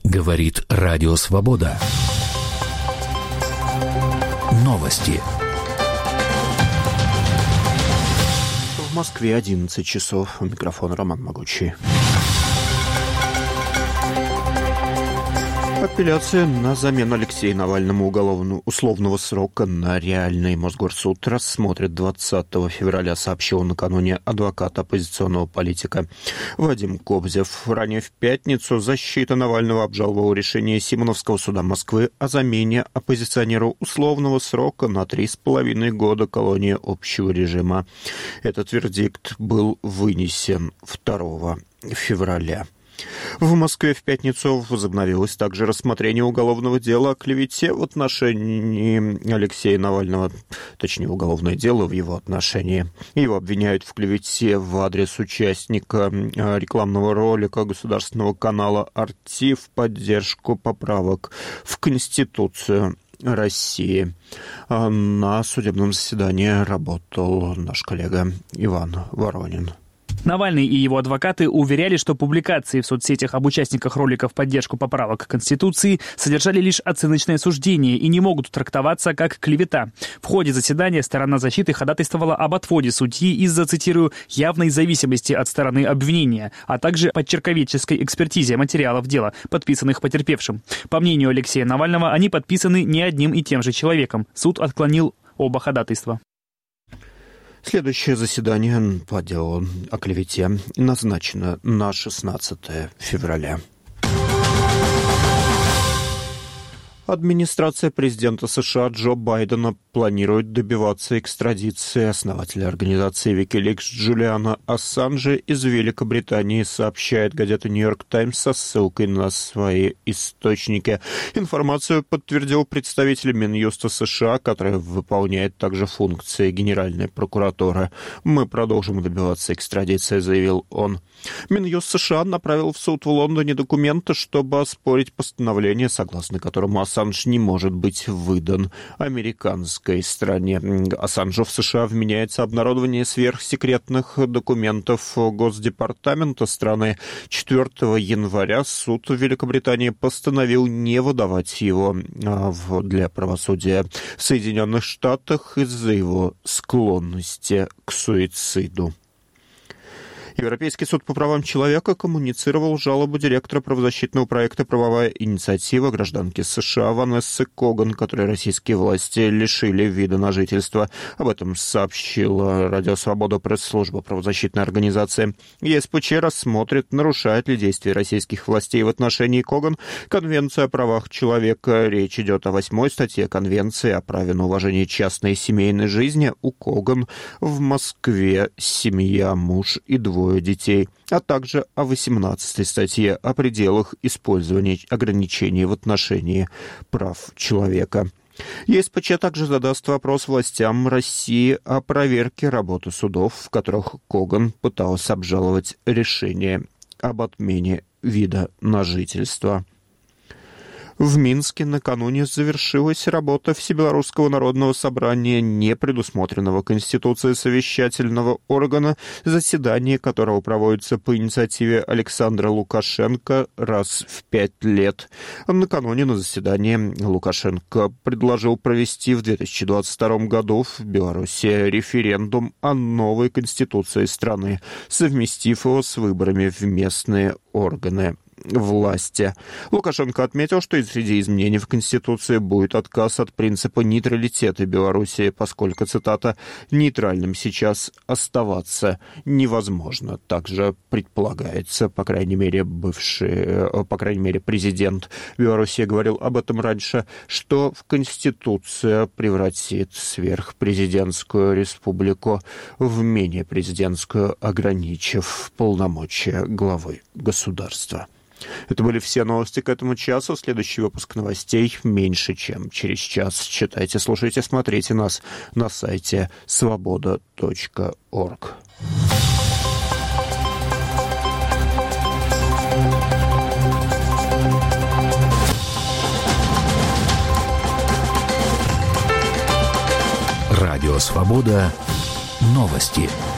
Говорит Радио Свобода. Новости. В Москве 11 часов. У микрофона Роман Могучий. Апелляция на замену Алексею Навальному условного срока на реальный. Мосгорсуд рассмотрит 20 февраля, сообщил накануне адвокат оппозиционного политика Вадим Кобзев. Ранее в пятницу защита Навального обжаловала решение Симоновского суда Москвы о замене оппозиционеру условного срока на 3,5 года колонии общего режима. Этот вердикт был вынесен 2 февраля. В Москве в пятницу возобновилось также рассмотрение уголовного дела о клевете в отношении Алексея Навального, точнее, уголовное дело в его отношении. Его обвиняют в клевете в адрес участника рекламного ролика государственного канала «Арти» в поддержку поправок в Конституцию России. На судебном заседании работал наш коллега Иван Воронин. Навальный и его адвокаты уверяли, что публикации в соцсетях об участниках ролика в поддержку поправок к Конституции содержали лишь оценочное суждение и не могут трактоваться как клевета. В ходе заседания сторона защиты ходатайствовала об отводе судьи из-за, цитирую, «явной зависимости от стороны обвинения», а также подчерковедческой экспертизе материалов дела, подписанных потерпевшим. По мнению Алексея Навального, они подписаны не одним и тем же человеком. Суд отклонил оба ходатайства. Следующее заседание по делу о клевете назначено на 16 февраля. Администрация президента США Джо Байдена планирует добиваться экстрадиции основателя организации WikiLeaks Джулиана Ассанжа из Великобритании, сообщает газета «Нью-Йорк Таймс» со ссылкой на свои источники. Информацию подтвердил представитель Минюста США, который выполняет также функции Генеральной прокуратуры. «Мы продолжим добиваться экстрадиции», — заявил он. Минюст США направил в суд в Лондоне документы, чтобы оспорить постановление, согласно которому Ассанж не может быть выдан американской стране. Ассанжу в США вменяется обнародование сверхсекретных документов Госдепартамента страны. 4 января суд в Великобритании постановил не выдавать его для правосудия в Соединенных Штатах из-за его склонности к суициду. Европейский суд по правам человека коммуницировал жалобу директора правозащитного проекта «Правовая инициатива» гражданки США Ванессы Коган, которой российские власти лишили вида на жительство. Об этом сообщила Радио Свобода пресс-служба правозащитной организации. ЕСПЧ рассмотрит, нарушает ли действия российских властей в отношении Коган Конвенция о правах человека. Речь идет о 8 статье Конвенции о праве на уважение частной и семейной жизни. У Коган в Москве семья, муж и 2 детей, а также о 18 статье о пределах использования ограничений в отношении прав человека. ЕСПЧ также задаст вопрос властям России о проверке работы судов, в которых Коган пыталась обжаловать решение об отмене вида на жительство. В Минске накануне завершилась работа Всебелорусского народного собрания, не предусмотренного Конституцией совещательного органа, заседание которого проводится по инициативе Александра Лукашенко раз в 5 лет. Накануне на заседании Лукашенко предложил провести в 2022 году в Беларуси референдум о новой Конституции страны, совместив его с выборами в местные органы власти. Лукашенко отметил, что среди изменений в Конституции будет отказ от принципа нейтралитета Белоруссии, поскольку, цитата, «нейтральным сейчас оставаться невозможно». Также предполагается, по крайней мере, президент Белоруссии говорил об этом раньше, что в Конституция превратит сверхпрезидентскую республику в менее президентскую, ограничив полномочия главы государства. Это были все новости к этому часу. Следующий выпуск новостей меньше, чем через час. Читайте, слушайте, смотрите нас на сайте svoboda.org. Радио «Свобода». Новости.